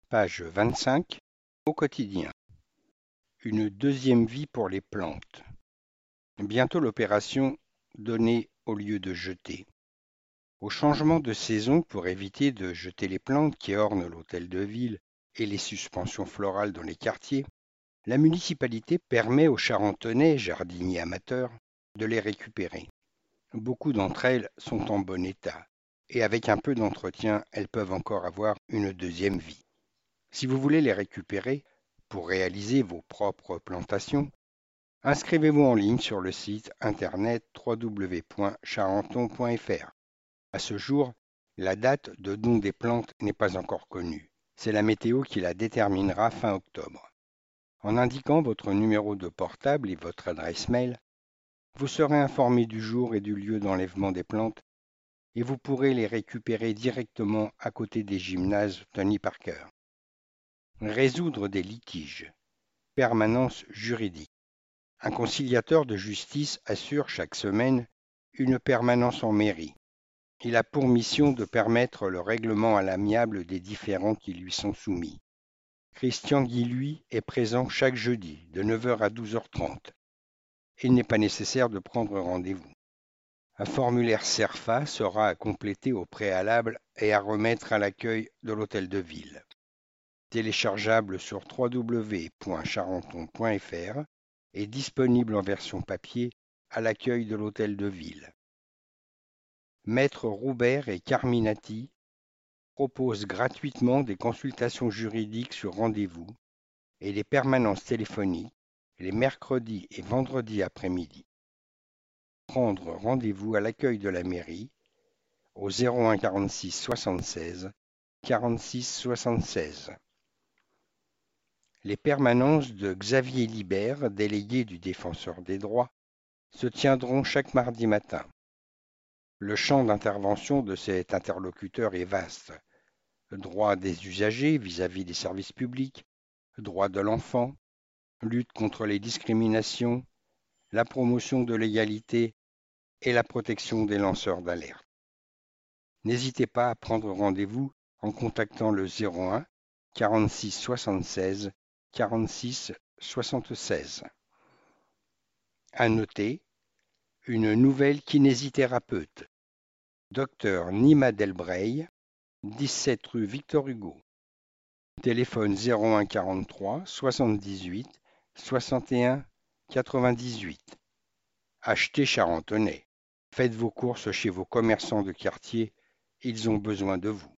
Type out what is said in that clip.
Page 25. Au quotidien. Une deuxième vie pour les plantes. Bientôt l'opération donner au lieu de jeter. Au changement de saison, pour éviter de jeter les plantes qui ornent l'hôtel de ville et les suspensions florales dans les quartiers, la municipalité permet aux Charentonais, jardiniers amateurs, de les récupérer. Beaucoup d'entre elles sont en bon état, et avec un peu d'entretien, elles peuvent encore avoir une deuxième vie. Si vous voulez les récupérer, pour réaliser vos propres plantations, inscrivez-vous en ligne sur le site internet www.charenton.fr. À ce jour, la date de don des plantes n'est pas encore connue. C'est la météo qui la déterminera fin octobre. En indiquant votre numéro de portable et votre adresse mail, vous serez informé du jour et du lieu d'enlèvement des plantes et vous pourrez les récupérer directement à côté des gymnases Tony Parker. Résoudre des litiges. Permanence juridique. Un conciliateur de justice assure chaque semaine une permanence en mairie. Il a pour mission de permettre le règlement à l'amiable des différends qui lui sont soumis. Christian Guilhuy est présent chaque jeudi de 9h à 12h30. Il n'est pas nécessaire de prendre rendez-vous. Un formulaire CERFA sera à compléter au préalable et à remettre à l'accueil de l'hôtel de ville. Téléchargeable sur www.charenton.fr et disponible en version papier à l'accueil de l'hôtel de ville. Maître Roubert et Carminati proposent gratuitement des consultations juridiques sur rendez-vous et des permanences téléphoniques les mercredis et vendredis après-midi. Prendre rendez-vous à l'accueil de la mairie au 01 46 76 46 76. Les permanences de Xavier Libert, délégué du Défenseur des droits, se tiendront chaque mardi matin. Le champ d'intervention de cet interlocuteur est vaste. Droit des usagers vis-à-vis des services publics, droit de l'enfant, lutte contre les discriminations, la promotion de l'égalité et la protection des lanceurs d'alerte. N'hésitez pas à prendre rendez-vous en contactant le 01 46 76 46 76. À noter, une nouvelle kinésithérapeute, Dr Nima Delbreil, 17 rue Victor Hugo. Téléphone 01 43 78 61 98. Achetez Charentonais. Faites vos courses chez vos commerçants de quartier, ils ont besoin de vous.